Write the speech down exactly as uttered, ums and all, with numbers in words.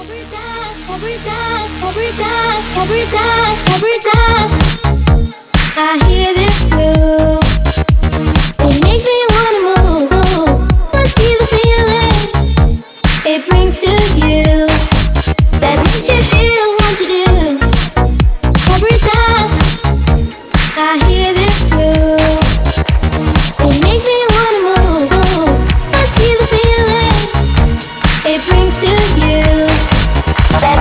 every time, every time, every time, every time I hear this groove, it makes me wanna move. Must be the feeling it brings to you that makes you feel what to do. Every time I hear this groove, it makes me wanna move. Must be the feeling it brings to you that